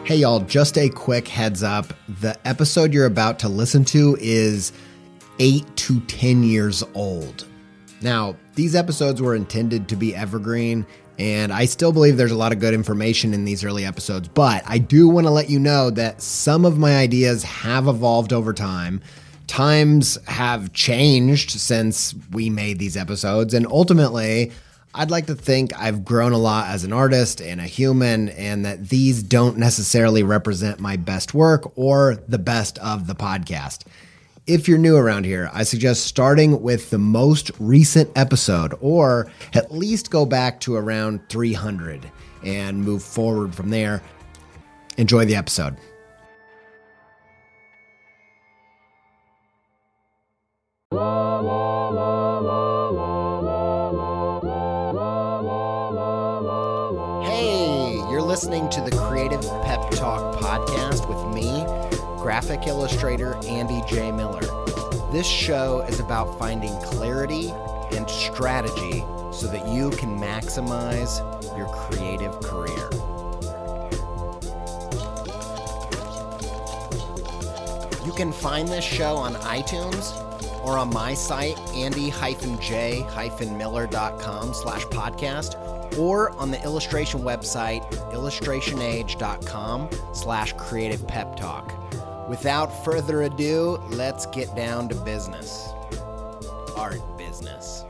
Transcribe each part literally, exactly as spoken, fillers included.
Hey y'all, just a quick heads up. The episode you're about to listen to is eight to ten years old. Now, these episodes were intended to be evergreen, and I still believe there's a lot of good information in these early episodes, but I do want to let you know that some of my ideas have evolved over time. Times have changed since we made these episodes, and ultimately, I'd like to think I've grown a lot as an artist and a human, and that these don't necessarily represent my best work or the best of the podcast. If you're new around here, I suggest starting with the most recent episode, or at least go back to around three hundred and move forward from there. Enjoy the episode. Listening to the Creative Pep Talk podcast with me, graphic illustrator Andy J. Miller. This show is about finding clarity and strategy so that you can maximize your creative career. You can find this show on iTunes or on my site, andy j miller dot com slash podcast, or on the illustration website, illustration age dot com slash creative pep talk. Without further ado, let's get down to business. Art business.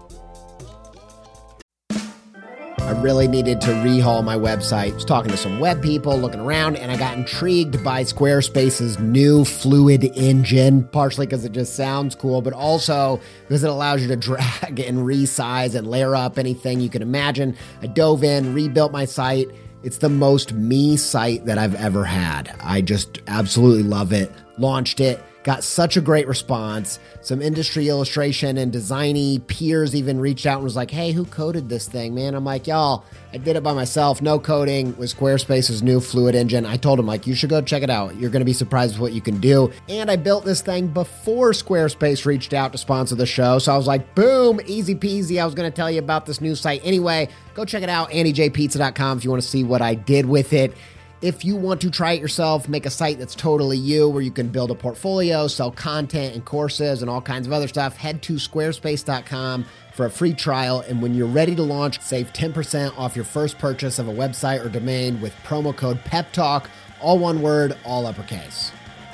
I really needed to rehaul my website. I was talking to some web people, looking around, and I got intrigued by Squarespace's new Fluid engine, partially because it just sounds cool, but also because it allows you to drag and resize and layer up anything you can imagine. I dove in, rebuilt my site. It's the most me site that I've ever had. I just absolutely love it. Launched it. Got such a great response. Some industry illustration and designy peers even reached out and was like, hey, who coded this thing, man? I'm like, y'all, I did it by myself. No coding with Squarespace's new Fluid engine. I told him, like, you should go check it out. You're going to be surprised with what you can do. And I built this thing before Squarespace reached out to sponsor the show. So I was like, boom, easy peasy. I was going to tell you about this new site. Anyway, go check it out, andy j pizza dot com, if you want to see what I did with it. If you want to try it yourself, make a site that's totally you, where you can build a portfolio, sell content and courses and all kinds of other stuff, head to squarespace dot com for a free trial. And when you're ready to launch, save ten percent off your first purchase of a website or domain with promo code PEPTALK, all one word, all uppercase.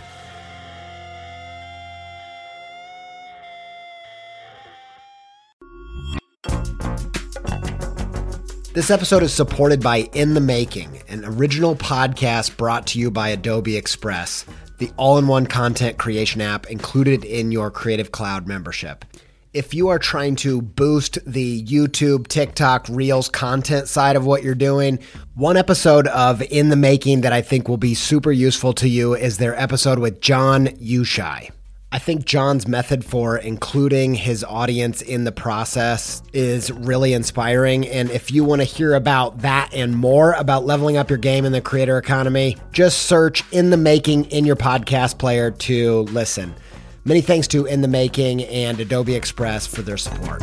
This episode is supported by In the Making, an original podcast brought to you by Adobe Express, the all-in-one content creation app included in your Creative Cloud membership. If you are trying to boost the YouTube, TikTok, Reels content side of what you're doing, one episode of In the Making that I think will be super useful to you is their episode with John Ushai. I think John's method for including his audience in the process is really inspiring. And if you want to hear about that and more about leveling up your game in the creator economy, just search In the Making in your podcast player to listen. Many thanks to In the Making and Adobe Express for their support.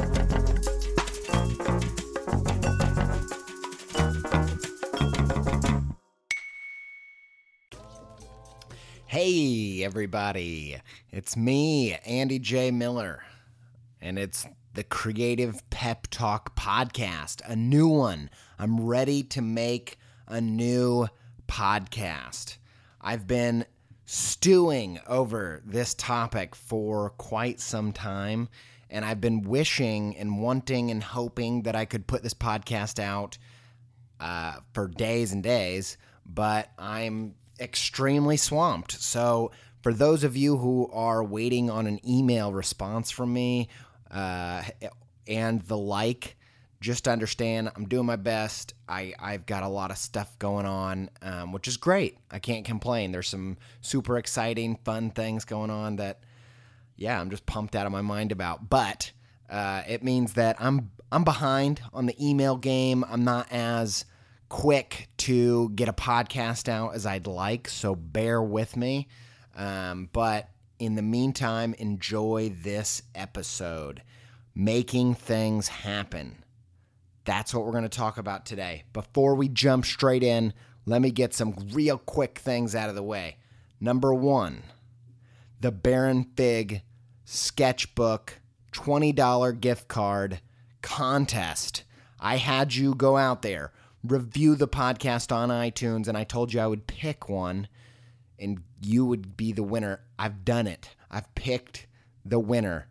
Hey, everybody. It's me, Andy J. Miller, and it's the Creative Pep Talk podcast, a new one. I'm ready to make a new podcast. I've been stewing over this topic for quite some time, and I've been wishing and wanting and hoping that I could put this podcast out uh, for days and days, but I'm extremely swamped. So for those of you who are waiting on an email response from me uh, and the like, just understand I'm doing my best. I, I've got a lot of stuff going on, um, which is great. I can't complain. There's some super exciting, fun things going on that, yeah, I'm just pumped out of my mind about. But uh, it means that I'm I'm behind on the email game. I'm not as quick to get a podcast out as I'd like, so bear with me. Um, but in the meantime, enjoy this episode. Making things happen. That's what we're going to talk about today. Before we jump straight in, let me get some real quick things out of the way. Number one, the Baron Fig Sketchbook twenty dollars gift card contest. I had you go out there, review the podcast on iTunes, and I told you I would pick one, and you would be the winner. I've done it. I've picked the winner.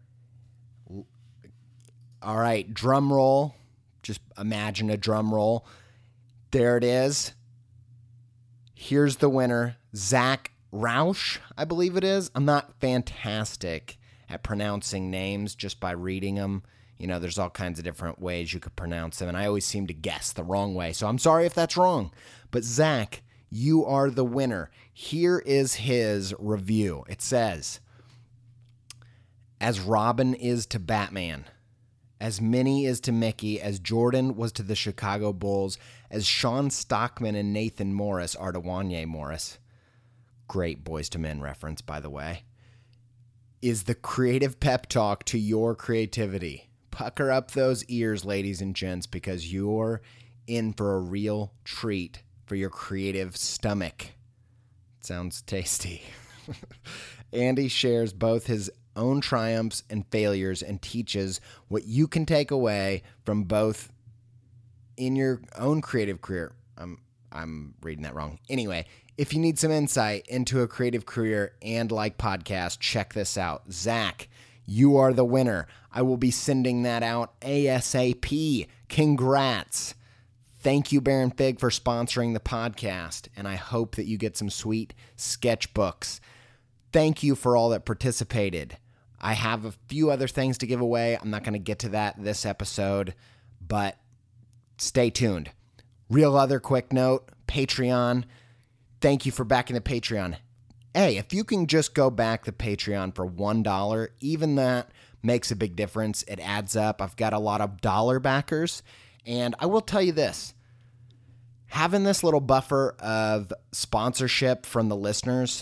All right, drum roll. Just imagine a drum roll. There it is. Here's the winner, Zach Roush, I believe it is. I'm not fantastic at pronouncing names just by reading them. You know, there's all kinds of different ways you could pronounce them, and I always seem to guess the wrong way. So I'm sorry if that's wrong. But Zach, you are the winner. Here is his review. It says, as Robin is to Batman, as Minnie is to Mickey, as Jordan was to the Chicago Bulls, as Sean Stockman and Nathan Morris are to Wanye Morris. Great Boys to Men reference, by the way. Is the creative pep talk to your creativity. Pucker up those ears, ladies and gents, because you're in for a real treat for your creative stomach. Sounds tasty. Andy shares both his own triumphs and failures and teaches what you can take away from both in your own creative career. I'm I'm reading that wrong. Anyway, if you need some insight into a creative career and like podcasts, check this out. Zach, you are the winner. I will be sending that out ASAP. Congrats. Thank you, Baron Fig, for sponsoring the podcast, and I hope that you get some sweet sketchbooks. Thank you for all that participated. I have a few other things to give away. I'm not going to get to that this episode, but stay tuned. Real other quick note, Patreon. Thank you for backing the Patreon. Hey, if you can just go back the Patreon for one dollar, even that makes a big difference. It adds up. I've got a lot of dollar backers, and I will tell you this. Having this little buffer of sponsorship from the listeners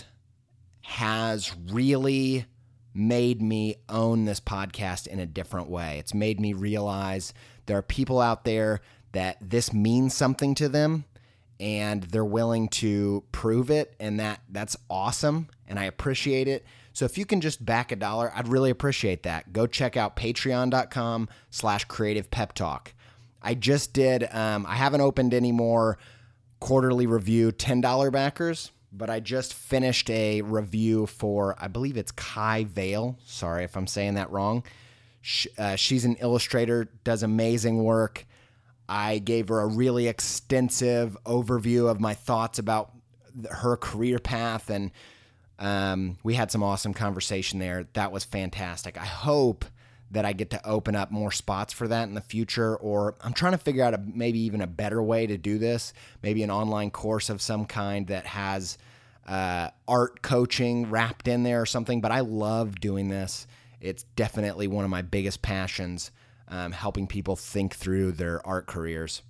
has really made me own this podcast in a different way. It's made me realize there are people out there that this means something to them, and they're willing to prove it, and that that's awesome, and I appreciate it. So if you can just back a dollar, I'd really appreciate that. Go check out patreon.com slash creative pep talk. I just did, um, I haven't opened any more quarterly review ten dollar backers, but I just finished a review for, I believe it's Kai Vale. Sorry if I'm saying that wrong. She, uh, she's an illustrator, does amazing work. I gave her a really extensive overview of my thoughts about her career path, and um, we had some awesome conversation there. That was fantastic. I hope that I get to open up more spots for that in the future, or I'm trying to figure out a, maybe even a better way to do this, maybe an online course of some kind that has uh, art coaching wrapped in there or something, but I love doing this. It's definitely one of my biggest passions. Um, helping people think through their art careers.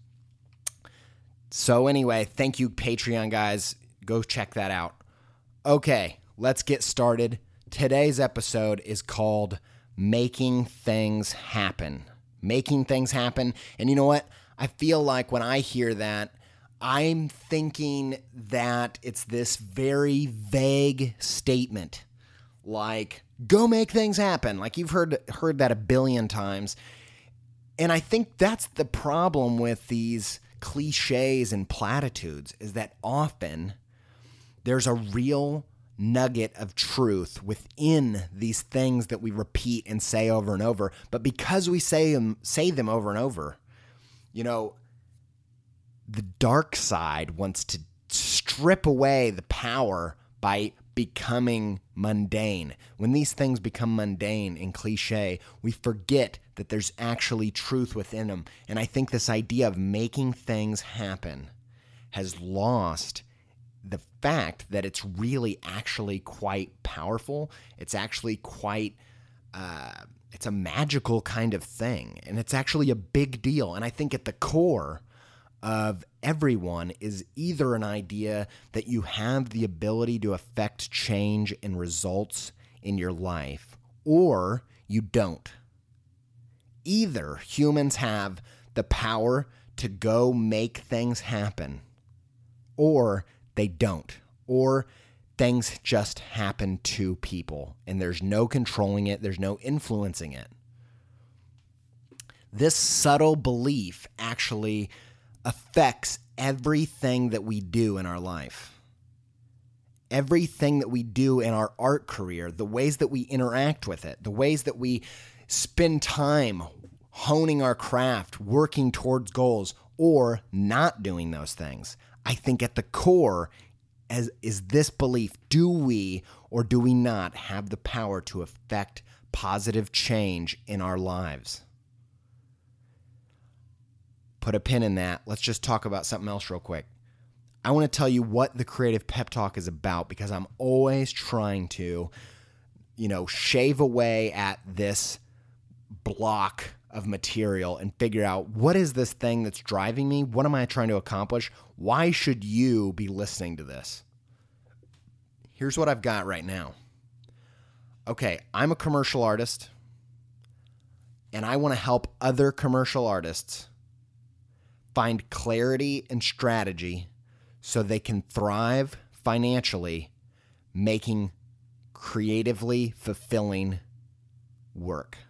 So anyway, thank you, Patreon guys. Go check that out. Okay, let's get started. Today's episode is called Making Things Happen. Making Things Happen. And you know what? I feel like when I hear that, I'm thinking that it's this very vague statement. Like, go make things happen. Like you've heard heard that a billion times. And I think that's the problem with these cliches and platitudes, is that often there's a real nugget of truth within these things that we repeat and say over and over. But because we say them, say them over and over, you know, the dark side wants to strip away the power by becoming mundane. When these things become mundane and cliche, we forget that there's actually truth within them. And I think this idea of making things happen has lost the fact that it's really actually quite powerful. It's actually quite, uh, it's a magical kind of thing. And it's actually a big deal. And I think at the core of everyone is either an idea that you have the ability to affect change and results in your life, or you don't. Either humans have the power to go make things happen, or they don't, or things just happen to people and there's no controlling it, there's no influencing it. This subtle belief actually affects everything that we do in our life. Everything that we do in our art career, the ways that we interact with it, the ways that we spend time honing our craft, working towards goals, or not doing those things. I think at the core as, is this belief, do we or do we not have the power to affect positive change in our lives? Put a pin in that. Let's just talk about something else real quick. I want to tell you what the Creative Pep Talk is about because I'm always trying to, you know, shave away at this block of material and figure out what is this thing that's driving me? What am I trying to accomplish? Why should you be listening to this? Here's what I've got right now. Okay, I'm a commercial artist and I want to help other commercial artists find clarity and strategy so they can thrive financially, making creatively fulfilling work.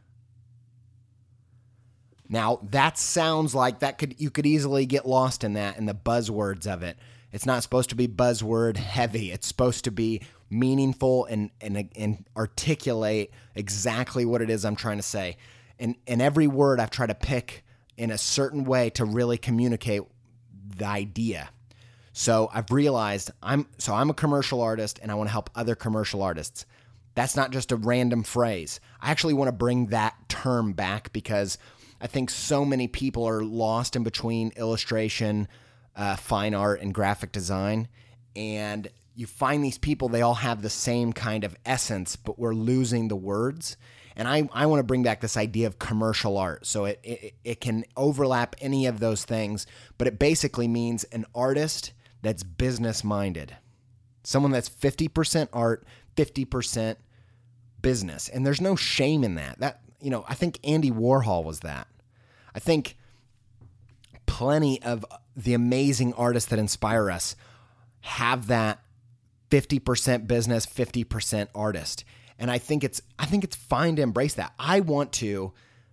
Now, that sounds like that could you could easily get lost in that and the buzzwords of it. It's not supposed to be buzzword heavy. It's supposed to be meaningful and and, and articulate exactly what it is I'm trying to say. And, and every word I've tried to pick in a certain way to really communicate the idea. So I've realized I'm so I'm a commercial artist and I want to help other commercial artists. That's not just a random phrase. I actually want to bring that term back because I think so many people are lost in between illustration, uh, fine art, and graphic design. And you find these people, they all have the same kind of essence, but we're losing the words. And I, I want to bring back this idea of commercial art. So it, it it can overlap any of those things, but it basically means an artist that's business-minded. Someone that's fifty percent art, fifty percent business. And there's no shame in that. That, you know, I think Andy Warhol was that. I think plenty of the amazing artists that inspire us have that fifty percent business, fifty percent artist. And I think it's I think it's fine to embrace that. I want to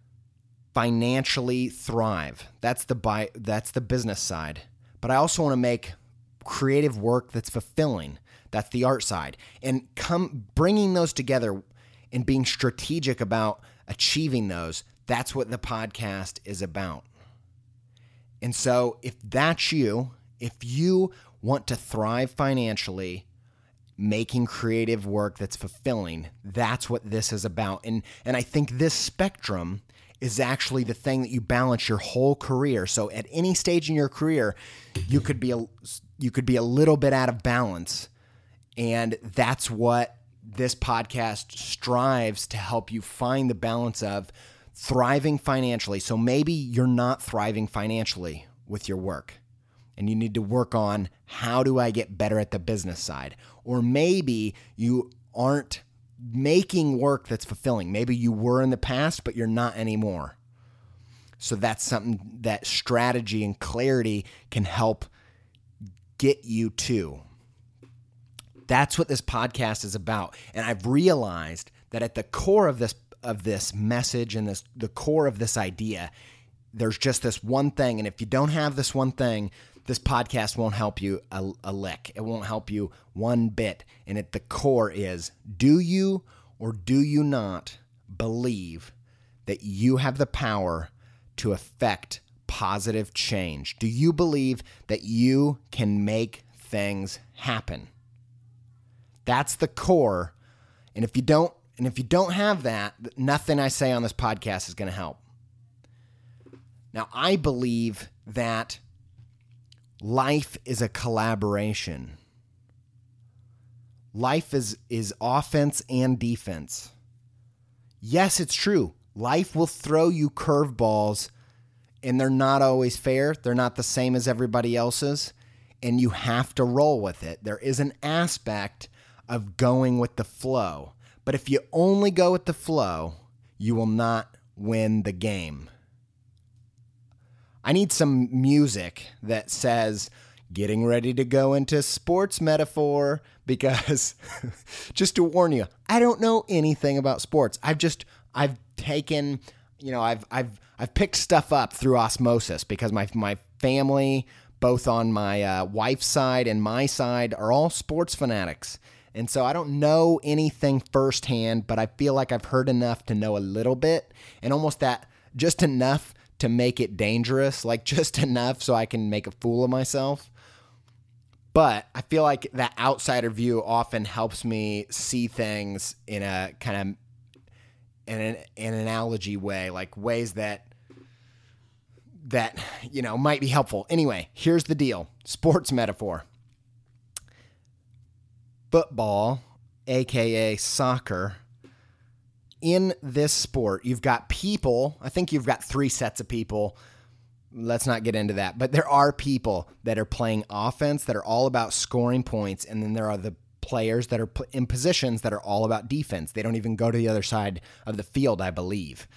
financially thrive. That's the buy, that's the business side. But I also want to make creative work that's fulfilling. That's the art side. And come bringing those together and being strategic about achieving those, that's what the podcast is about. And so if that's you, if you want to thrive financially, making creative work that's fulfilling, that's what this is about. And and I think this spectrum is actually the thing that you balance your whole career. So at any stage in your career, you could be a, you could be a little bit out of balance. And that's what this podcast strives to help you find the balance of thriving financially. So maybe you're not thriving financially with your work and you need to work on how do I get better at the business side? Or maybe you aren't making work that's fulfilling. Maybe you were in the past, but you're not anymore. So that's something that strategy and clarity can help get you to. That's what this podcast is about. And I've realized that at the core of this of this message and this the core of this idea, there's just this one thing. And if you don't have this one thing, this podcast won't help you a, a lick. It won't help you one bit. And at the core is, do you or do you not believe that you have the power to affect positive change? Do you believe that you can make things happen? That's the core. And if you don't, and if you don't have that, nothing I say on this podcast is going to help. Now, I believe that life is a collaboration. Life is, is offense and defense. Yes, it's true. Life will throw you curveballs, and they're not always fair. They're not the same as everybody else's, and you have to roll with it. There is an aspect of going with the flow. But if you only go with the flow, you will not win the game. I need some music that says, getting ready to go into sports metaphor because just to warn you, I don't know anything about sports. I've just, I've taken, you know, I've, I've, I've picked stuff up through osmosis because my, my family, both on my uh, wife's side and my side, are all sports fanatics. And so I don't know anything firsthand, but I feel like I've heard enough to know a little bit, and almost that just enough to make it dangerous, like just enough so I can make a fool of myself. But I feel like that outsider view often helps me see things in a kind of in an, an analogy way, like ways that that, you know, might be helpful. Anyway, here's the deal. Sports metaphor. Football, a k a soccer. In this sport, you've got people, I think you've got three sets of people. Let's not get into that. But there are people that are playing offense that are all about scoring points, and then there are the players that are in positions that are all about defense. They don't even go to the other side of the field, I believe.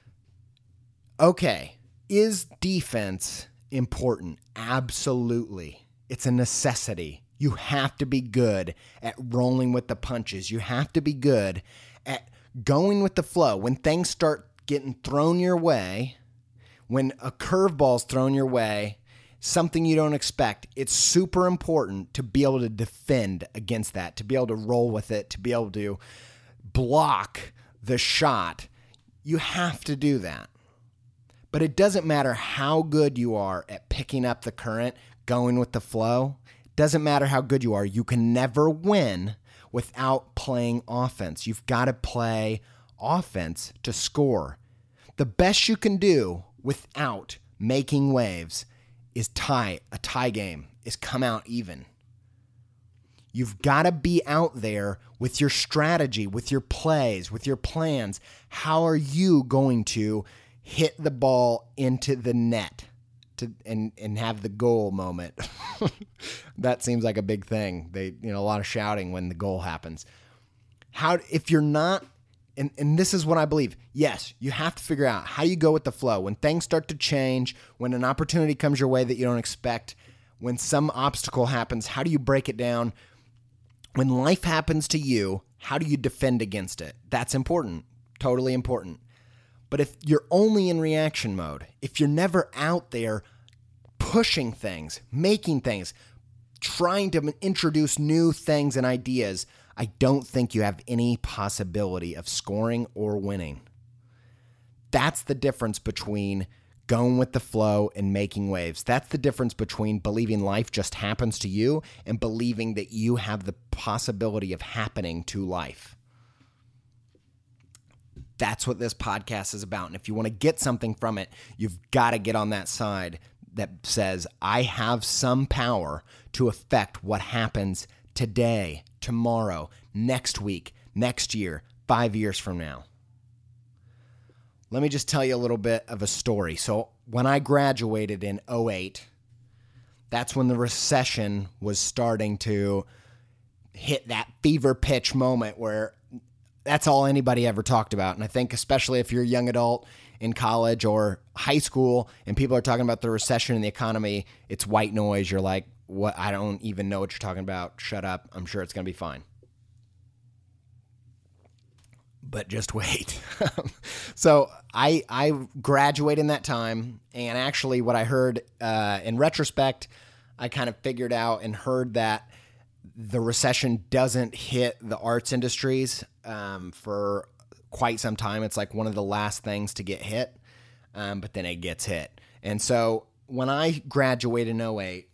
Okay, is defense important? Absolutely. It's a necessity. You have to be good at rolling with the punches. You have to be good at going with the flow. When things start getting thrown your way, when a curveball's thrown your way, something you don't expect, it's super important to be able to defend against that, to be able to roll with it, to be able to block the shot. You have to do that. But it doesn't matter how good you are at picking up the current, going with the flow. Doesn't matter how good you are. You can never win without playing offense. You've got to play offense to score. The best you can do without making waves is tie, a tie game, is come out even. You've got to be out there with your strategy, with your plays, with your plans. How are you going to hit the ball into the net? To, and, and have the goal moment. That seems like a big thing. They, you know, a lot of shouting when the goal happens. How, if you're not, and, and this is what I believe, yes, you have to figure out how you go with the flow. When things start to change, when an opportunity comes your way that you don't expect, when some obstacle happens, how do you break it down? When life happens to you, how do you defend against it? That's important. Totally important. But if you're only in reaction mode, if you're never out there pushing things, making things, trying to introduce new things and ideas, I don't think you have any possibility of scoring or winning. That's the difference between going with the flow and making waves. That's the difference between believing life just happens to you and believing that you have the possibility of happening to life. That's what this podcast is about. And if you want to get something from it, you've got to get on that side that says, I have some power to affect what happens today, tomorrow, next week, next year, five years from now. Let me just tell you a little bit of a story. So when I graduated in oh eight, that's when the recession was starting to hit that fever pitch moment where that's all anybody ever talked about. And I think especially if you're a young adult in college or high school and people are talking about the recession and the economy, it's white noise. You're like, what? I don't even know what you're talking about. Shut up. I'm sure it's going to be fine. But just wait. So I I graduated in that time, and actually what I heard uh, in retrospect, I kind of figured out and heard that the recession doesn't hit the arts industries um, for quite some time. It's like one of the last things to get hit, um, but then it gets hit. And so when I graduated in oh eight,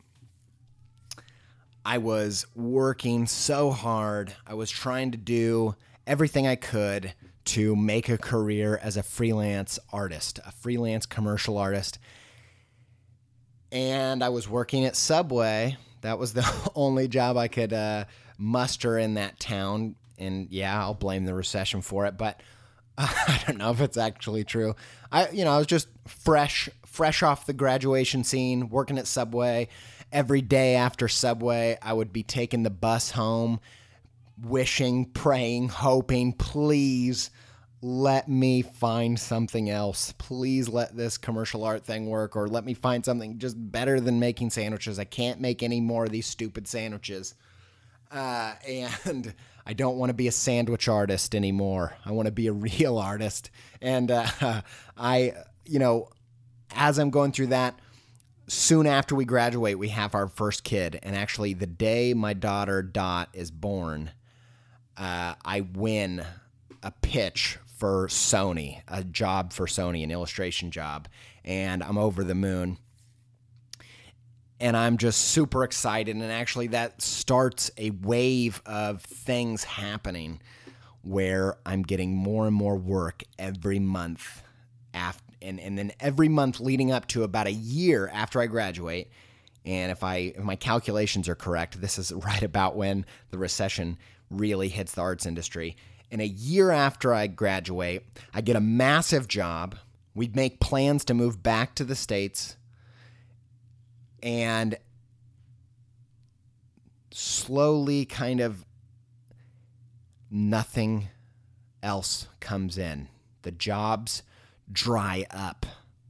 I was working so hard. I was trying to do everything I could to make a career as a freelance artist, a freelance commercial artist. And I was working at Subway. That was the only job I could uh, muster in that town. And yeah, I'll blame the recession for it, but uh, I don't know if it's actually true. I, you know, I was just fresh, fresh off the graduation scene, working at Subway. Every day after Subway, I would be taking the bus home, wishing, praying, hoping, please let me find something else. Please let this commercial art thing work, or let me find something just better than making sandwiches. I can't make any more of these stupid sandwiches. Uh, and I don't want to be a sandwich artist anymore. I want to be a real artist. And uh, I, you know, as I'm going through that, soon after we graduate, we have our first kid. And actually, the day my daughter Dot is born, uh, I win a pitch for Sony, a job for Sony, an illustration job. And I'm over the moon. And I'm just super excited. And actually, that starts a wave of things happening where I'm getting more and more work every month. After, and, and then every month leading up to about a year after I graduate. And if I if my calculations are correct, this is right about when the recession really hits the arts industry. And a year after I graduate, I get a massive job. We make plans to move back to the States. And slowly, kind of, nothing else comes in. The jobs dry up.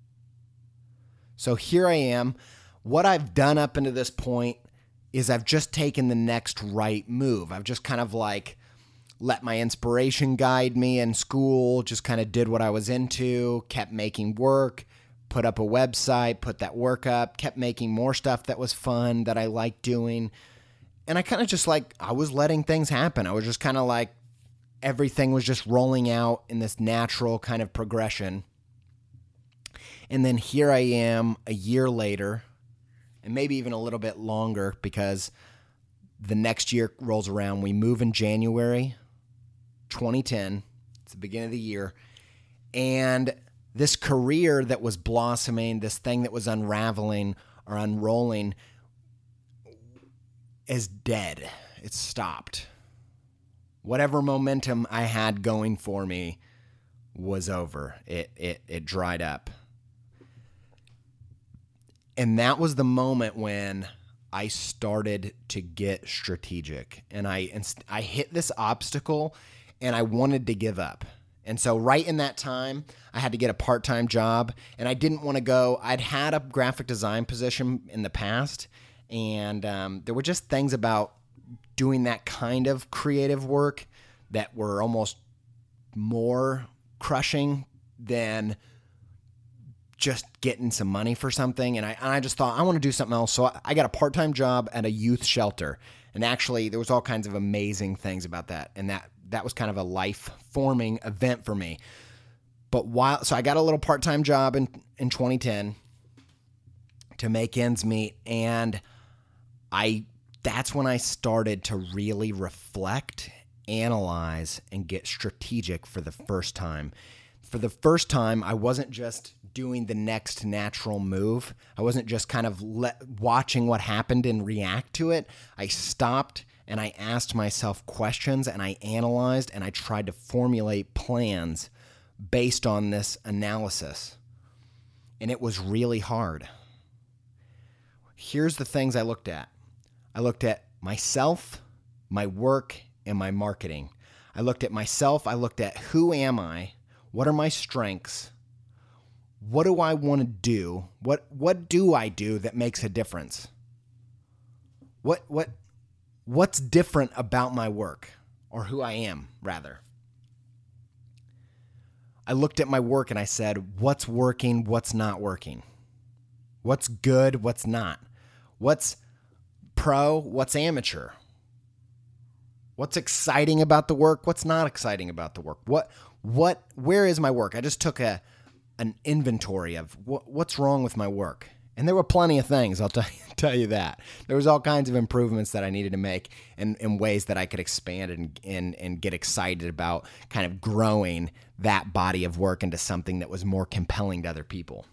So here I am. What I've done up into this point is I've just taken the next right move. I've just kind of like let my inspiration guide me in school, just kind of did what I was into, kept making work, put up a website, put that work up, kept making more stuff that was fun, that I liked doing. And I kind of just like, I was letting things happen. I was just kind of like, everything was just rolling out in this natural kind of progression. And then here I am a year later, and maybe even a little bit longer, because the next year rolls around. We move in January twenty ten. It's the beginning of the year. And this career that was blossoming, this thing that was unraveling or unrolling, is dead. It's stopped. Whatever momentum I had going for me was over. It it it dried up. And that was the moment when I started to get strategic. And I I hit this obstacle and I wanted to give up. And so right in that time, I had to get a part-time job, and I didn't want to go. I'd had a graphic design position in the past, and um, there were just things about doing that kind of creative work that were almost more crushing than just getting some money for something. And I, and I just thought, I want to do something else. So I, I got a part-time job at a youth shelter. And actually, there was all kinds of amazing things about that. And that that was kind of a life-forming event for me. But while, so I got a little part-time job in, in twenty ten to make ends meet. And I that's when I started to really reflect, analyze, and get strategic for the first time. For the first time, I wasn't just doing the next natural move. I wasn't just kind of let, watching what happened and react to it. I stopped and I asked myself questions, and I analyzed, and I tried to formulate plans based on this analysis. And it was really hard. Here's the things I looked at. I looked at myself, my work, and my marketing. I looked at myself. I looked at who am I? What are my strengths? What do I want to do? What what do I do that makes a difference? What what what's different about my work, or who I am, rather? I looked at my work and I said, what's working, what's not working? What's good, what's not? What's pro, what's amateur? What's exciting about the work, what's not exciting about the work? What what where is my work? I just took a an inventory of what, what's wrong with my work. And there were plenty of things, I'll tell you, tell you that. There was all kinds of improvements that I needed to make, and in ways that I could expand and, and, and get excited about kind of growing that body of work into something that was more compelling to other people.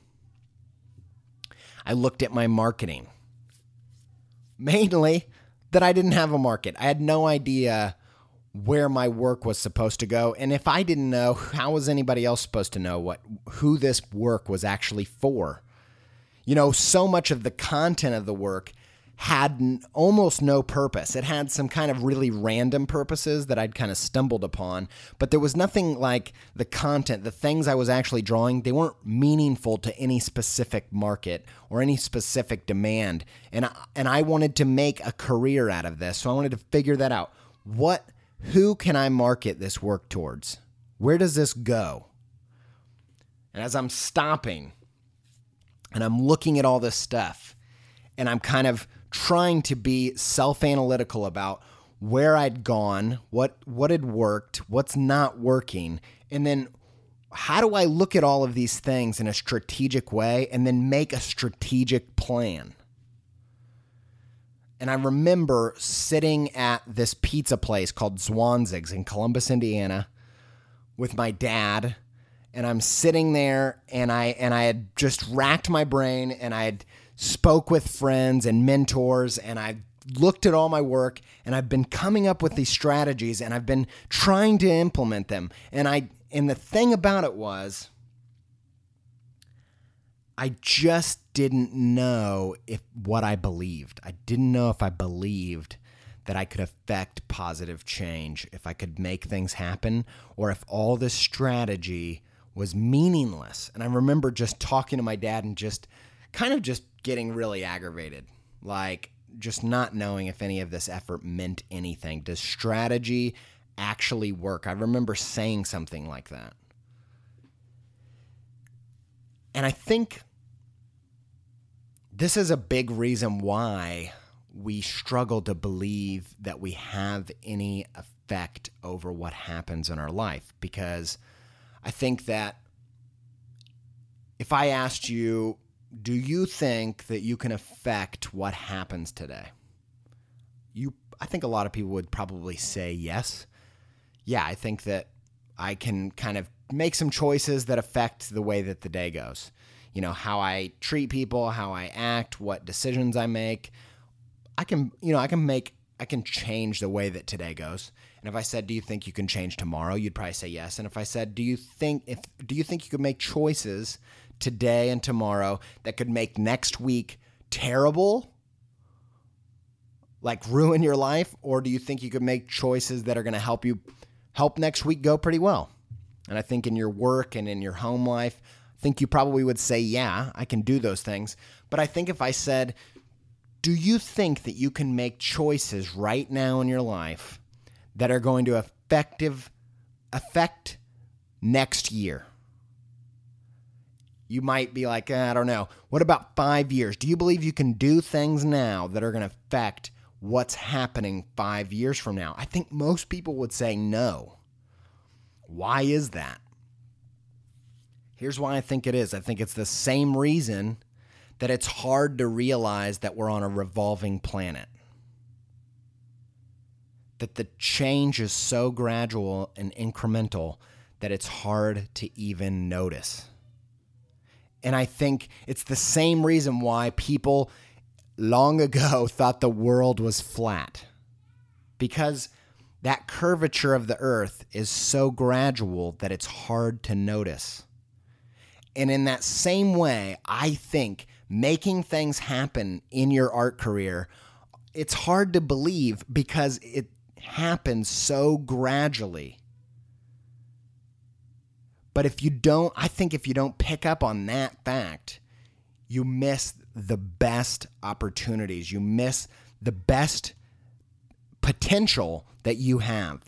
I looked at my marketing. Mainly that I didn't have a market. I had no idea where my work was supposed to go. And if I didn't know, how was anybody else supposed to know what who this work was actually for? You know, so much of the content of the work had n- almost no purpose. It had some kind of really random purposes that I'd kind of stumbled upon, but there was nothing like the content, the things I was actually drawing, they weren't meaningful to any specific market or any specific demand. And I, and I wanted to make a career out of this. So I wanted to figure that out. What, who can I market this work towards? Where does this go? And as I'm stopping and I'm looking at all this stuff and I'm kind of trying to be self-analytical about where I'd gone, what what had worked, what's not working, and then how do I look at all of these things in a strategic way and then make a strategic plan? And I remember sitting at this pizza place called Zwanzig's in Columbus, Indiana, with my dad, and I'm sitting there, and I and I had just racked my brain, and I had spoke with friends and mentors, and I looked at all my work, and I've been coming up with these strategies, and I've been trying to implement them. And I and the thing about it was, I just didn't know if what I believed. I didn't know if I believed that I could affect positive change, if I could make things happen, or if all this strategy was meaningless. And I remember just talking to my dad and just kind of just getting really aggravated, like just not knowing if any of this effort meant anything. Does strategy actually work? I remember saying something like that. And I think this is a big reason why we struggle to believe that we have any effect over what happens in our life. Because I think that if I asked you, do you think that you can affect what happens today? You, I think a lot of people would probably say yes. Yeah, I think that I can kind of make some choices that affect the way that the day goes. You know, how I treat people, how I act, what decisions I make. I can, you know, I can make, I can change the way that today goes. And if I said, do you think you can change tomorrow? You'd probably say yes. And if I said, do you think, if, do you think you could make choices today and tomorrow that could make next week terrible, like ruin your life? Or do you think you could make choices that are going to help you help next week go pretty well? And I think in your work and in your home life, I think you probably would say, yeah, I can do those things. But I think if I said, do you think that you can make choices right now in your life that are going to effective affect next year? You might be like, eh, I don't know. What about five years? Do you believe you can do things now that are going to affect what's happening five years from now? I think most people would say no. Why is that? Here's why I think it is. I think it's the same reason that it's hard to realize that we're on a revolving planet. That the change is so gradual and incremental that it's hard to even notice. And I think it's the same reason why people long ago thought the world was flat. Because that curvature of the earth is so gradual that it's hard to notice. And in that same way, I think making things happen in your art career, it's hard to believe because it happens so gradually. But if you don't, I think if you don't pick up on that fact, you miss the best opportunities. You miss the best potential that you have.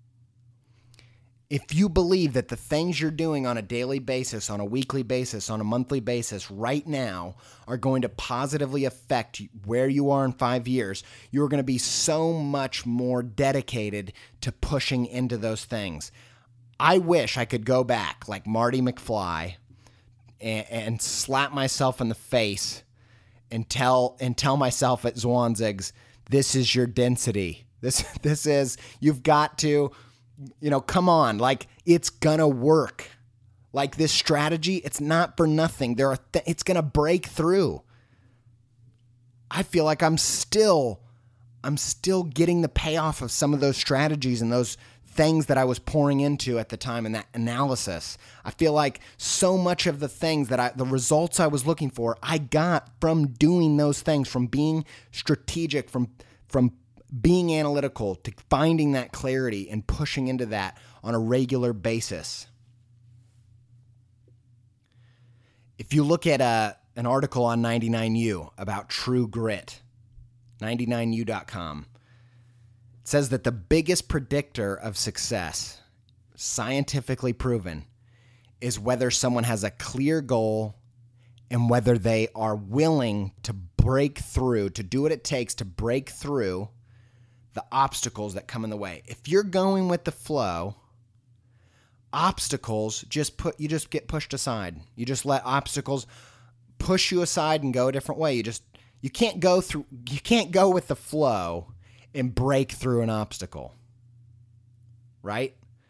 If you believe that the things you're doing on a daily basis, on a weekly basis, on a monthly basis right now are going to positively affect where you are in five years, you're going to be so much more dedicated to pushing into those things. I wish I could go back like Marty McFly and, and slap myself in the face and tell and tell myself at Zwanzig's, this is your density. This this is, you've got to, you know, come on, like it's gonna work. Like this strategy, it's not for nothing. There are th- it's gonna break through. I feel like I'm still, I'm still getting the payoff of some of those strategies and those things that I was pouring into at the time in that analysis. I feel like so much of the things that I, the results I was looking for, I got from doing those things, from being strategic, from, from being analytical, to finding that clarity and pushing into that on a regular basis. If you look at a, an article on ninety-nine U about true grit, ninety-nine U dot com, it says that the biggest predictor of success, scientifically proven, is whether someone has a clear goal and whether they are willing to break through, to do what it takes to break through the obstacles that come in the way. If you're going with the flow, obstacles just put you just get pushed aside. You just let obstacles push you aside and go a different way. You just you can't go through you can't go with the flow and break through an obstacle. Right?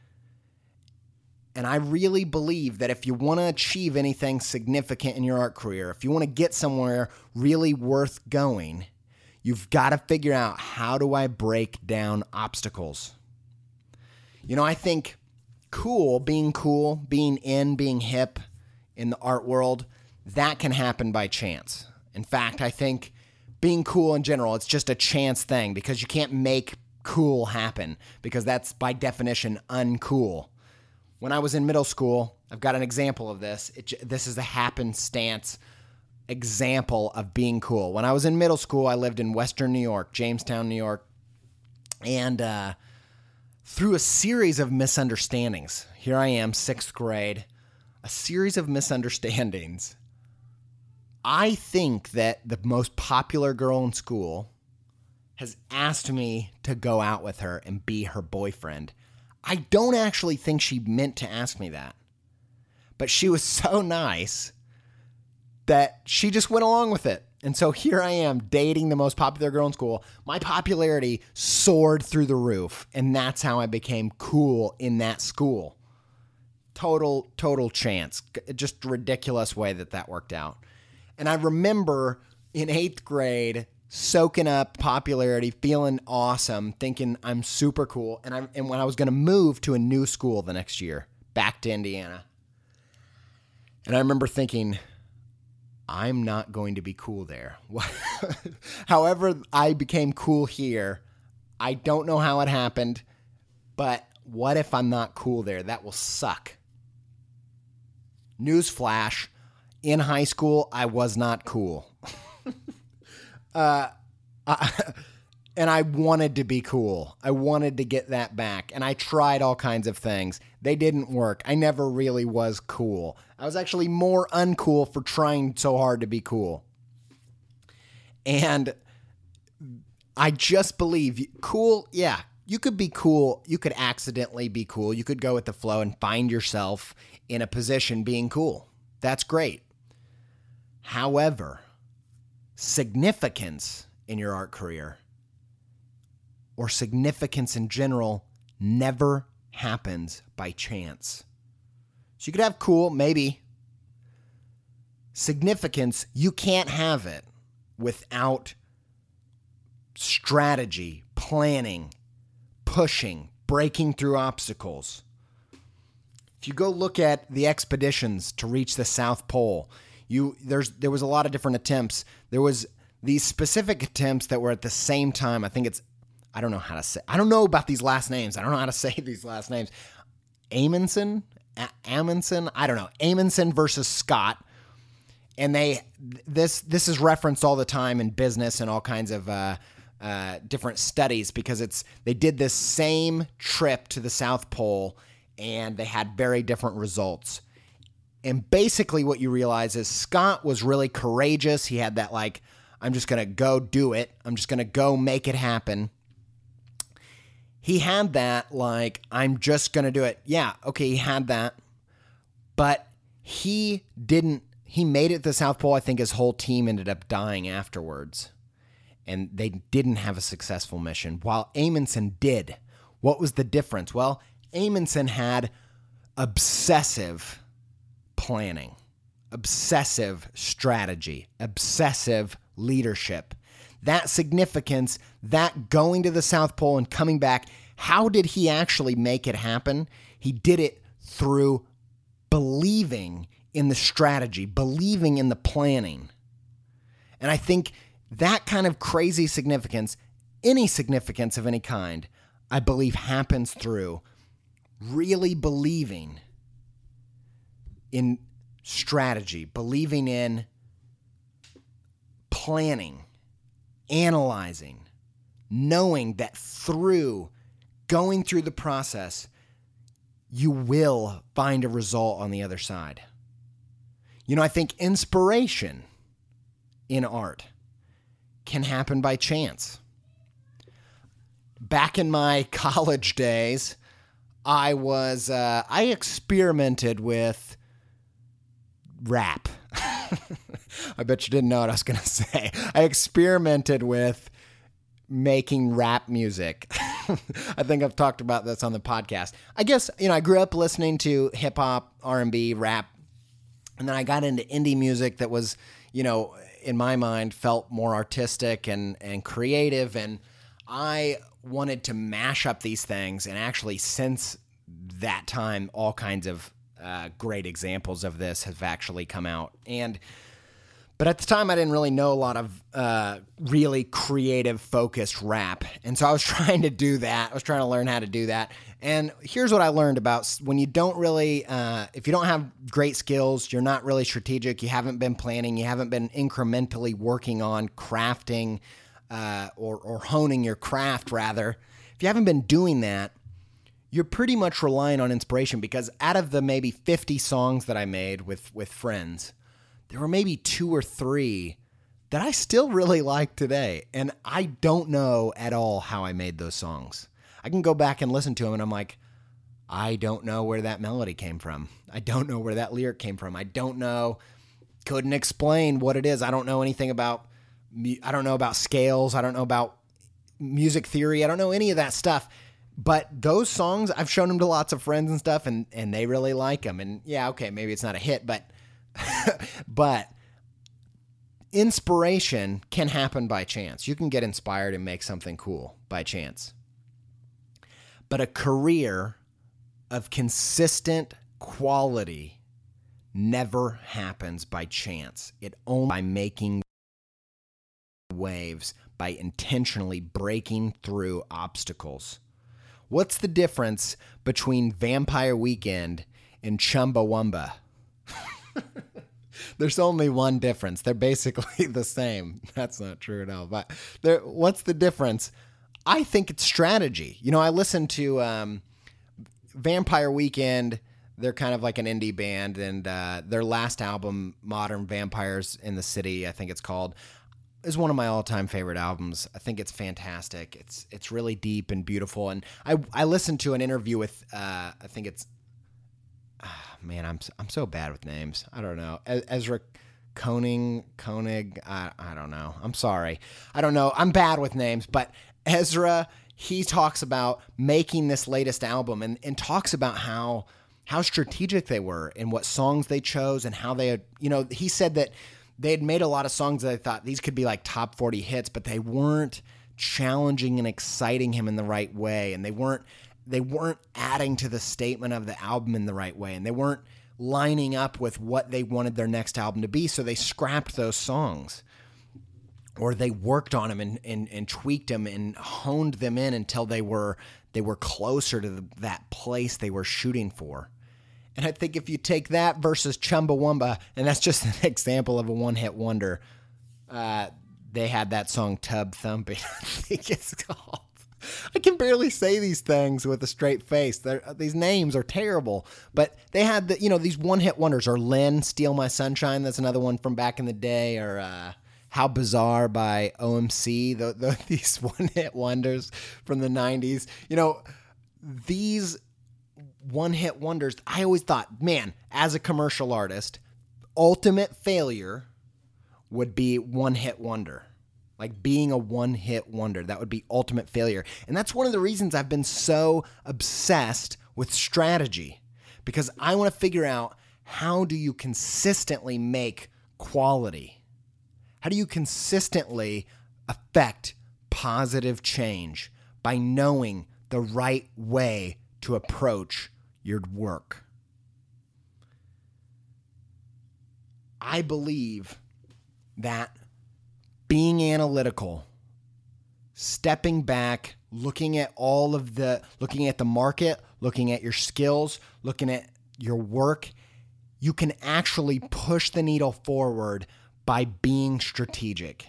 And I really believe that if you want to achieve anything significant in your art career, if you want to get somewhere really worth going, you've got to figure out, how do I break down obstacles? You know, I think cool, being cool, being in, being hip in the art world, that can happen by chance. In fact, I think being cool in general, it's just a chance thing, because you can't make cool happen, because that's by definition uncool. When I was in middle school, I've got an example of this. It, this is a happenstance example of being cool. When I was in middle school, I lived in Western New York, Jamestown, New York, and uh, through a series of misunderstandings, here I am, sixth grade, a series of misunderstandings, I think that the most popular girl in school has asked me to go out with her and be her boyfriend. I don't actually think she meant to ask me that, but she was so nice that she just went along with it. And so here I am dating the most popular girl in school. My popularity soared through the roof, and that's how I became cool in that school. Total, total chance. Just ridiculous way that that worked out. And I remember in eighth grade soaking up popularity, feeling awesome, thinking I'm super cool. And I and when I was going to move to a new school the next year, back to Indiana, and I remember thinking, I'm not going to be cool there. However I became cool here, I don't know how it happened, but what if I'm not cool there? That will suck. Newsflash, in high school, I was not cool. uh, I, and I wanted to be cool. I wanted to get that back. And I tried all kinds of things. They didn't work. I never really was cool. I was actually more uncool for trying so hard to be cool. And I just believe cool, yeah, you could be cool. You could accidentally be cool. You could go with the flow and find yourself in a position being cool. That's great. However, significance in your art career, or significance in general, never happens by chance. So you could have cool, maybe. Significance, you can't have it without strategy, planning, pushing, breaking through obstacles. If you go look at the expeditions to reach the South Pole, you there's there was a lot of different attempts. There was these specific attempts that were at the same time. I think it's I don't know how to say. I don't know about these last names. I don't know how to say these last names. Amundsen, A- Amundsen. I don't know. Amundsen versus Scott, and they this this is referenced all the time in business and all kinds of uh, uh, different studies, because it's they did this same trip to the South Pole and they had very different results. And basically what you realize is Scott was really courageous. He had that, like, I'm just going to go do it. I'm just going to go make it happen. He had that, like, I'm just going to do it. Yeah, okay, he had that. But he didn't, he made it to the South Pole. I think his whole team ended up dying afterwards. And they didn't have a successful mission, while Amundsen did. What was the difference? Well, Amundsen had obsessive planning, obsessive strategy, obsessive leadership. That significance, that going to the South Pole and coming back how did he actually make it happen? He did it through believing in the strategy, believing in the planning. And I think that kind of crazy significance, any significance of any kind, I believe happens through really believing in strategy, believing in planning, analyzing, knowing that through going through the process, you will find a result on the other side. You know, I think inspiration in art can happen by chance. Back in my college days, I was, uh, I experimented with rap. I bet you didn't know what I was going to say. I experimented with making rap music. I think I've talked about this on the podcast. I guess, you know, I grew up listening to hip hop, R and B, rap, and then I got into indie music that was, you know, in my mind felt more artistic and, and creative. And I wanted to mash up these things. And actually, since that time, all kinds of uh, great examples of this have actually come out. And But at the time, I didn't really know a lot of uh, really creative, focused rap. And so I was trying to do that. I was trying to learn how to do that. And here's what I learned about when you don't really, uh, if you don't have great skills, you're not really strategic, you haven't been planning, you haven't been incrementally working on crafting uh, or, or honing your craft, rather. If you haven't been doing that, you're pretty much relying on inspiration, because out of the maybe fifty songs that I made with, with friends, there were maybe two or three that I still really like today. And I don't know at all how I made those songs. I can go back and listen to them and I'm like, I don't know where that melody came from. I don't know where that lyric came from. I don't know, couldn't explain what it is. I don't know anything about, I don't know about scales. I don't know about music theory. I don't know any of that stuff. But those songs, I've shown them to lots of friends and stuff, and, and they really like them. And yeah, okay, maybe it's not a hit, but but inspiration can happen by chance. You can get inspired and make something cool by chance. But a career of consistent quality never happens by chance. It only by making waves, by intentionally breaking through obstacles. What's the difference between Vampire Weekend and Chumbawamba? There's only one difference. They're basically the same. That's not true at all. But there, what's the difference? I think it's strategy. You know, I listened to um, Vampire Weekend. They're kind of like an indie band, and uh, their last album, Modern Vampires in the City, I think it's called, is one of my all-time favorite albums. I think it's fantastic. It's it's really deep and beautiful. And I I listened to an interview with uh, I think it's ah, man I'm I'm so bad with names. I don't know. Ezra Koenig Koenig. I I don't know. I'm sorry. I don't know. I'm bad with names. But Ezra, he talks about making this latest album and and talks about how how strategic they were and what songs they chose and how they had, you know, he said that they had made a lot of songs that I thought these could be like top forty hits, but they weren't challenging and exciting him in the right way. And they weren't, they weren't adding to the statement of the album in the right way. And they weren't lining up with what they wanted their next album to be. So they scrapped those songs, or they worked on them and, and, and tweaked them and honed them in until they were, they were closer to the, that place they were shooting for. And I think if you take that versus Chumbawamba, and that's just an example of a one-hit wonder, uh, they had that song Tub Thumping, I think it's called. I can barely say these things with a straight face. They're, these names are terrible. But they had the, you know, these one-hit wonders, or Len, Steal My Sunshine, that's another one from back in the day, or uh, How Bizarre by O M C, the, the, these one-hit wonders from the nineties. You know, these one-hit wonders, I always thought, man, as a commercial artist, ultimate failure would be one-hit wonder. Like being a one-hit wonder, that would be ultimate failure. And that's one of the reasons I've been so obsessed with strategy, because I want to figure out, how do you consistently make quality? How do you consistently affect positive change by knowing the right way to approach your work. I believe that being analytical, stepping back, looking at all of the, looking at the market, looking at your skills, looking at your work, you can actually push the needle forward by being strategic.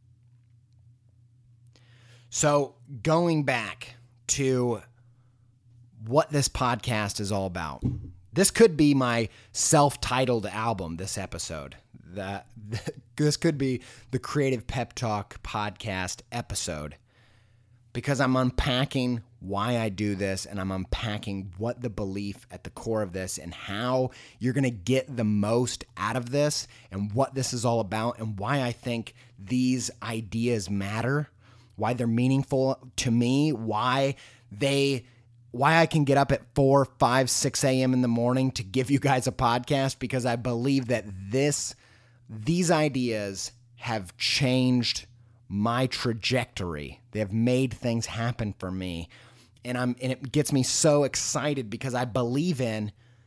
So going back to what this podcast is all about. This could be my self-titled album, this episode. That this could be the Creative Pep Talk podcast episode, because I'm unpacking why I do this, and I'm unpacking what the belief at the core of this and how you're going to get the most out of this and what this is all about and why I think these ideas matter, why they're meaningful to me, why they... why I can get up at four, five, six a.m. in the morning to give you guys a podcast, because I believe that this, these ideas have changed my trajectory. They have made things happen for me. And I'm, and it gets me so excited because I believe in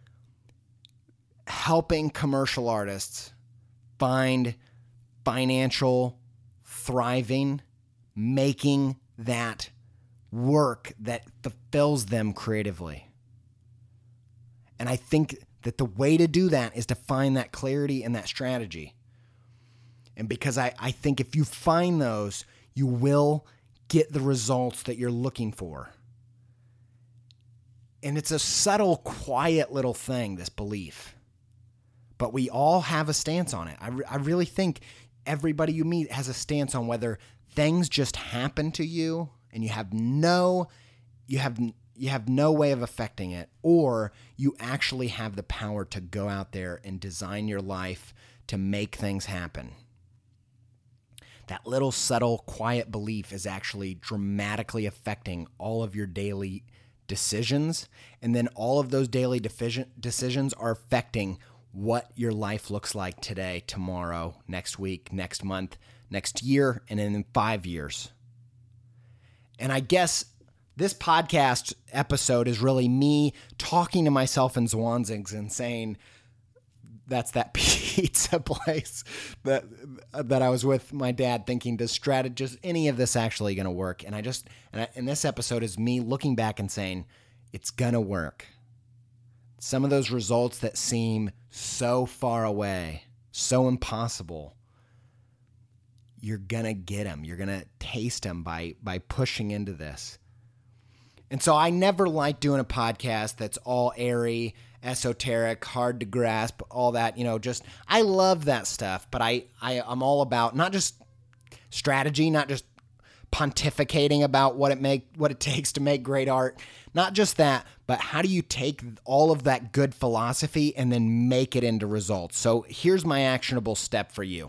helping commercial artists find financial thriving, making that work that fulfills them creatively. And I think that the way to do that is to find that clarity and that strategy. And because I, I think if you find those, you will get the results that you're looking for. And it's a subtle, quiet little thing, this belief. But we all have a stance on it. I, re- I really think everybody you meet has a stance on whether things just happen to you and you have no, you have you have no way of affecting it, or you actually have the power to go out there and design your life to make things happen. That little subtle, quiet belief is actually dramatically affecting all of your daily decisions, and then all of those daily defi- decisions are affecting what your life looks like today, tomorrow, next week, next month, next year, and then in five years. And I guess this podcast episode is really me talking to myself in Zwanzig's and saying, that's that pizza place that that I was with my dad thinking, does strategist any of this actually going to work? And I just, and, I, and this episode is me looking back and saying, it's going to work. Some of those results that seem so far away, so impossible, you're going to get them. You're going to taste them by, by pushing into this. And so I never liked doing a podcast that's all airy, esoteric, hard to grasp, all that, you know, just, I love that stuff, but I, I, I'm all about not just strategy, not just pontificating about what it make, what it takes to make great art, not just that, but how do you take all of that good philosophy and then make it into results? So here's my actionable step for you.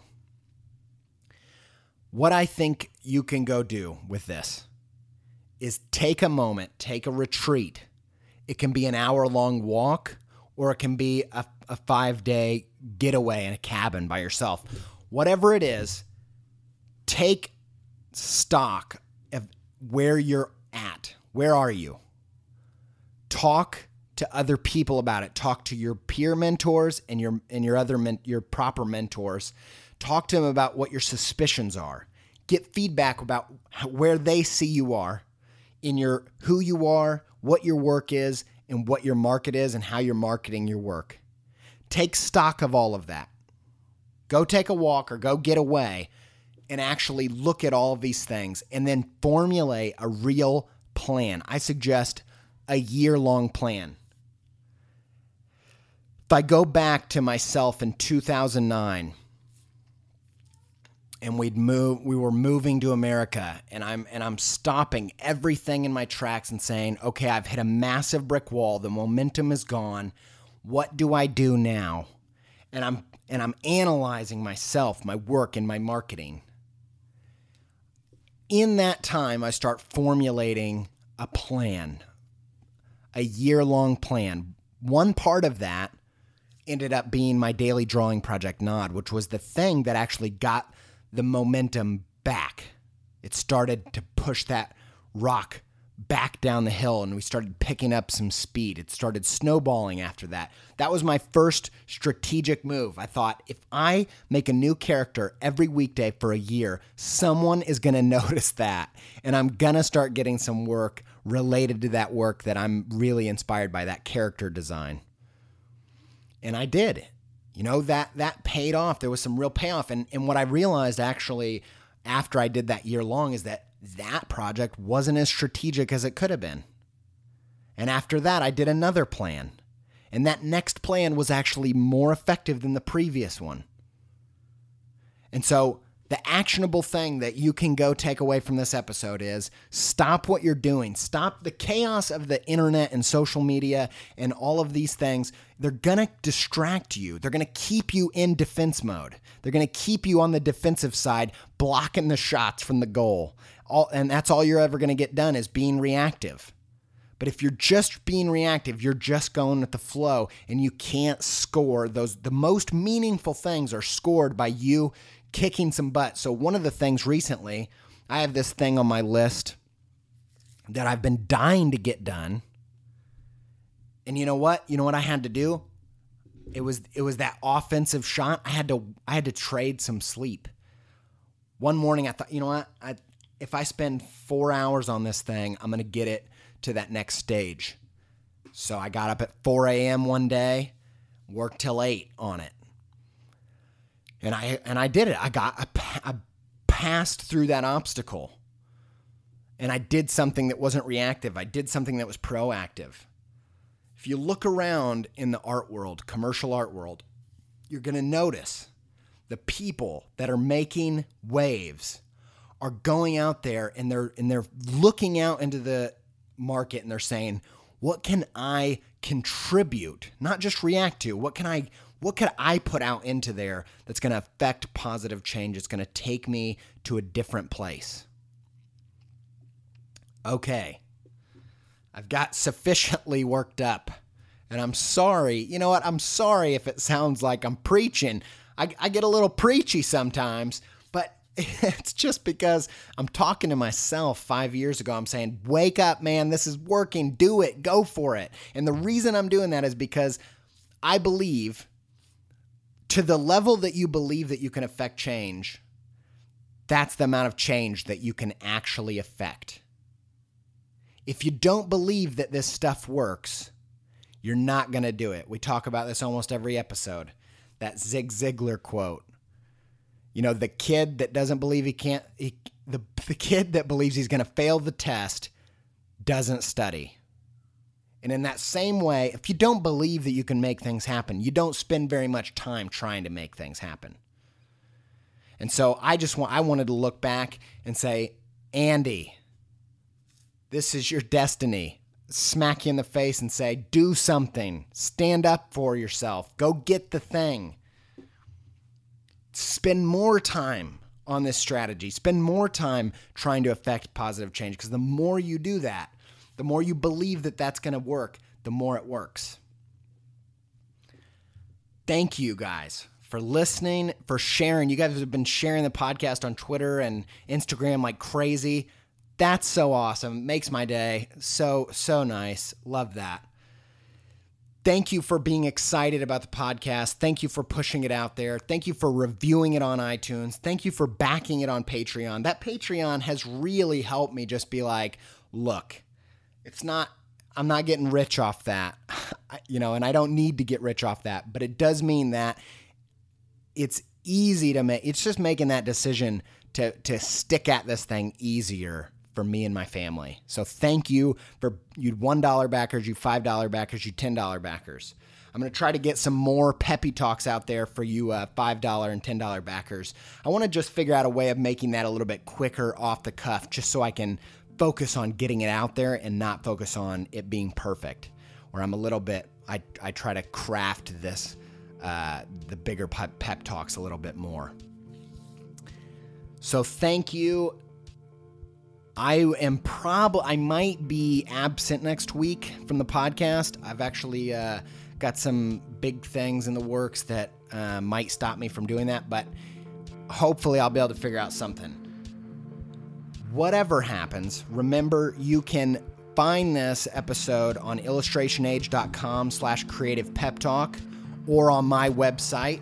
What I think you can go do with this is take a moment, take a retreat. It can be an hour-long walk, or it can be a, a five-day getaway in a cabin by yourself. Whatever it is, take stock of where you're at. Where are you? Talk to other people about it. Talk to your peer mentors and your and your other men, your proper mentors. Talk to them about what your suspicions are. Get feedback about how, where they see you are in your who you are, what your work is, and what your market is, and how you're marketing your work. Take stock of all of that. Go take a walk or go get away and actually look at all of these things and then formulate a real plan. I suggest a year-long plan. If I go back to myself in two thousand nine, and we'd move, we were moving to America, and I'm and I'm stopping everything in my tracks and saying, okay, I've hit a massive brick wall. The momentum is gone. What do I do now? And I'm and I'm analyzing myself, my work, and my marketing. In that time, I start formulating a plan, a year-long plan. One part of that ended up being my daily drawing project, Nod, which was the thing that actually got the momentum back. It started to push that rock back down the hill and we started picking up some speed. It started snowballing after that. That was my first strategic move. I thought, if I make a new character every weekday for a year, someone is going to notice that. And I'm going to start getting some work related to that work that I'm really inspired by, that character design. And I did. You know, that that paid off. There was some real payoff. And, and what I realized actually after I did that year long is that that project wasn't as strategic as it could have been. And after that, I did another plan. And that next plan was actually more effective than the previous one. And so the actionable thing that you can go take away from this episode is stop what you're doing. Stop the chaos of the internet and social media and all of these things. They're going to distract you. They're going to keep you in defense mode. They're going to keep you on the defensive side, blocking the shots from the goal. All, and that's all you're ever going to get done is being reactive. But if you're just being reactive, you're just going with the flow and you can't score those. The most meaningful things are scored by you kicking some butt. So one of the things recently, I have this thing on my list that I've been dying to get done. And you know what? You know what I had to do? It was it was that offensive shot. I had to I had to trade some sleep. One morning I thought, you know what? I if I spend four hours on this thing, I'm going to get it to that next stage. So I got up at four a.m. one day, worked till eight on it. And I and I did it. I got I, I passed through that obstacle. And I did something that wasn't reactive. I did something that was proactive. If you look around in the art world, commercial art world, you're going to notice the people that are making waves are going out there and they're and they're looking out into the market and they're saying, what can I contribute? Not just react to. What can I what could I put out into there that's going to affect positive change? It's going to take me to a different place. Okay. I've got sufficiently worked up. And I'm sorry. You know what? I'm sorry if it sounds like I'm preaching. I, I get a little preachy sometimes, but it's just because I'm talking to myself five years ago. I'm saying, wake up, man. This is working. Do it. Go for it. And the reason I'm doing that is because I believe to the level that you believe that you can affect change, that's the amount of change that you can actually affect. If you don't believe that this stuff works, you're not going to do it. We talk about this almost every episode. That Zig Ziglar quote. You know, the kid that doesn't believe he can't, he, the, the kid that believes he's going to fail the test doesn't study. And in that same way, if you don't believe that you can make things happen, you don't spend very much time trying to make things happen. And so I just want, I wanted to look back and say, Andy, this is your destiny. Smack you in the face and say, do something. Stand up for yourself. Go get the thing. Spend more time on this strategy. Spend more time trying to affect positive change, because the more you do that, the more you believe that that's going to work, the more it works. Thank you guys for listening, for sharing. You guys have been sharing the podcast on Twitter and Instagram like crazy. That's so awesome. Makes my day. So, so nice. Love that. Thank you for being excited about the podcast. Thank you for pushing it out there. Thank you for reviewing it on iTunes. Thank you for backing it on Patreon. That Patreon has really helped me just be like, look, it's not, I'm not getting rich off that, you know, and I don't need to get rich off that, but it does mean that it's easy to make, it's just making that decision to, to stick at this thing easier for me and my family. So thank you for you one dollar backers, you five dollar backers, you ten dollar backers. I'm going to try to get some more peppy talks out there for you uh, five dollar and ten dollar backers. I want to just figure out a way of making that a little bit quicker off the cuff, just so I can focus on getting it out there and not focus on it being perfect, where I'm a little bit, I, I try to craft this, uh, the bigger pep, pep talks a little bit more. So thank you. I am probably, I might be absent next week from the podcast. I've actually uh, got some big things in the works that uh, might stop me from doing that, but hopefully I'll be able to figure out something. whatever happens, remember you can find this episode on illustrationage.com slash creative pep talk or on my website,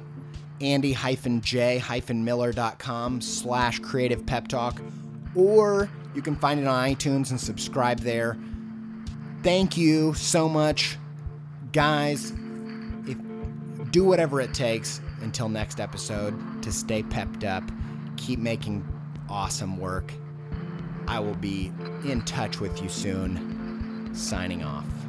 andy-j-miller.com slash creative pep talk, or you can find it on iTunes and subscribe there. Thank you so much, guys. If, do whatever it takes until next episode to stay pepped up. Keep making awesome work. I will be in touch with you soon. Signing off.